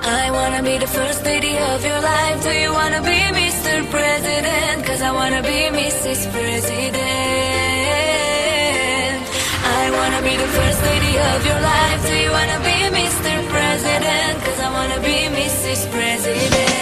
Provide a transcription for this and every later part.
I wanna be the first lady of your life. Do you wanna be Mr. President? Cause I wanna be Mrs. President. I wanna be the first lady of your life. Do you wanna be Mr. President? Cause I wanna be Mrs. President.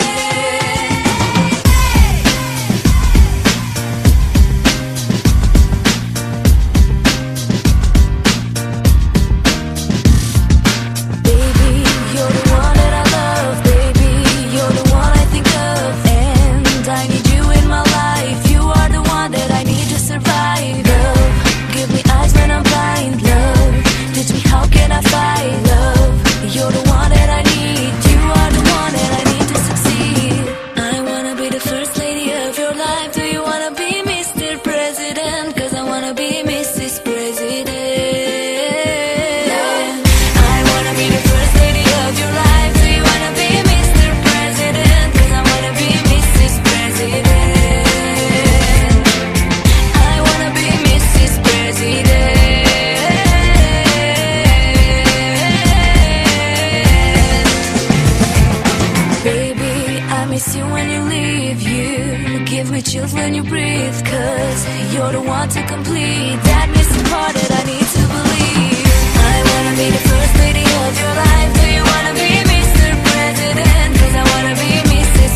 Give me chills when you breathe, cause you're the one to complete that missing part that I need to believe. I wanna be the first lady of your life. Do you wanna be Mr. President? Cause I wanna be Mrs.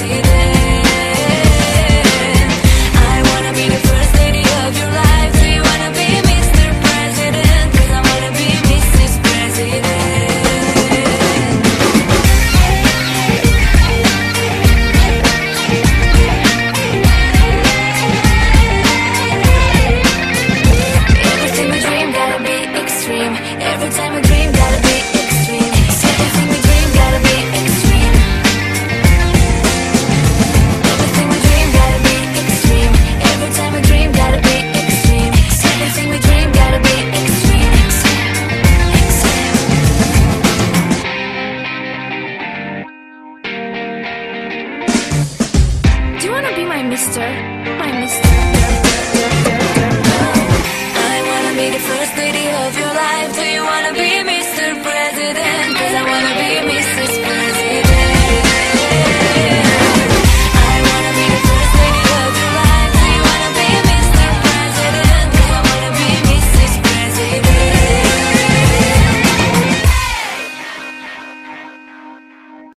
President. I wanna be the first lady of your life. Do you wanna be Mr. President? Cause I wanna be Mrs. President. Do you wanna be my mister? My mister. I wanna be the first lady of your life. Do you wanna be Mr. President? Cause I wanna be Mrs. President.